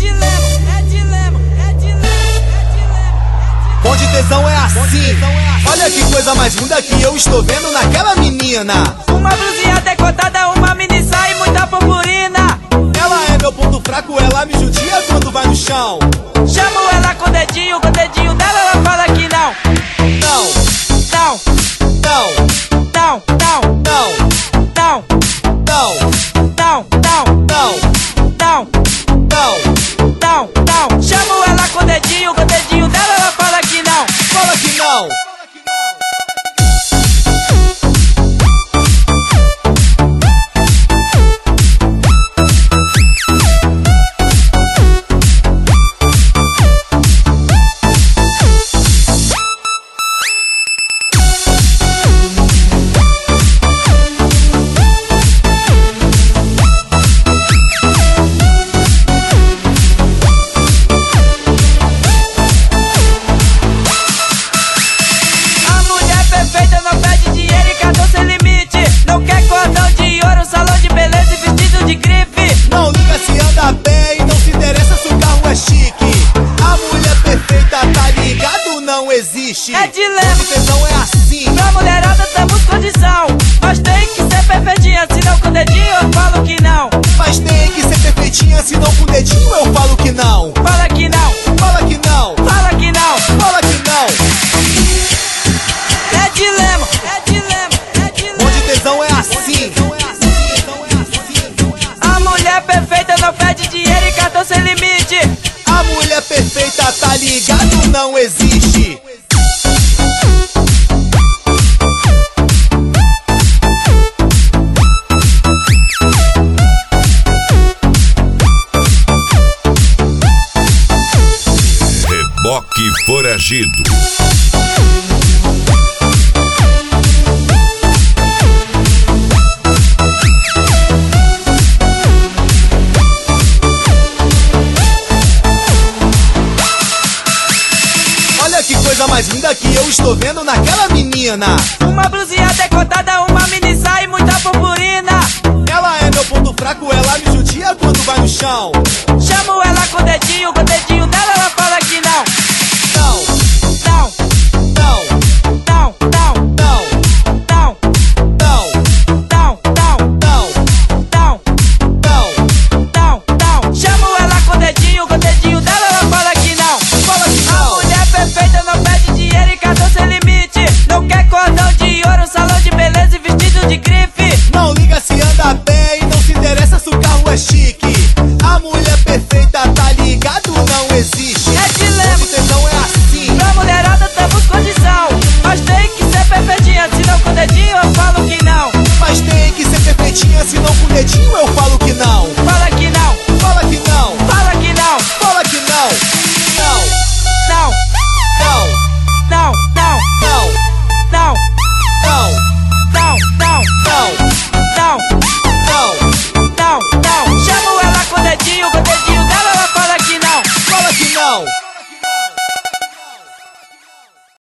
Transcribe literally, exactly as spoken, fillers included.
dilema, é dilema, é dilema, é dilema. Bonde tesão é assim. Olha que coisa mais linda que eu estou vendo naquela menina. Uma blusinha decotada, uma mini saia e muita purpurina. Ela é meu ponto fraco, ela me judia quando vai no chão. Chamo ela com o dedinho, com o dedinho dela ela fala que não. Não, Não, não, não, não, não, não, não, não, não, não, não, não. não, não. Chamo ela com o dedinho, com o dedinho dela ela fala que não. Fala que não. Perfeita, não pede dinheiro e cartão sem limite. Não quer cordão de ouro, salão de beleza e vestido de grife. Não liga se anda bem, não se interessa se o carro é chique. A mulher perfeita, tá ligado, não existe. É dilema. Bonde tesão é assim. Pra mulherada temos condição, mas tem que ser perfeitinha, senão com o dedinho eu falo que não. Mas tem que ser perfeitinha, senão com o dedinho eu falo que não. Fala que não, Fala que não, fala que não. fala que não. É dilema, é dilema, é dilema. Bonde tesão é assim. A mulher perfeita não pede dinheiro e cartão sem limite. A mulher perfeita, tá ligado, não existe. Reboque Foragido. Olha que coisa mais linda que eu estou vendo naquela menina. Uma blusinha decotada, uma mini saia e muita purpurina. Ela é meu ponto fraco, ela me judia quando vai no chão. Chamo ela com o dedinho, com o dedinho dela ela fala que não. Não, Não, não, não, não, não, não, não, não, não, não, não, não. não. Chamo ela com o dedinho, com o dedinho dela ela fala que não. Fala que A não. mulher perfeita não pede dinheiro e cartão sem limite. Não quer cordão de ouro, salão de beleza e vestido de grife. Não liga se anda bem, não se interessa se o carro é chique. A mulher perfeita, tá ligado, não existe. É dilema. Bonde tesão é assim. Pra mulherada temos condição, mas tem que ser perfeitinha, senão com o dedinho eu falo que não. Mas tem que ser perfeitinha, senão com o dedinho eu falo que não.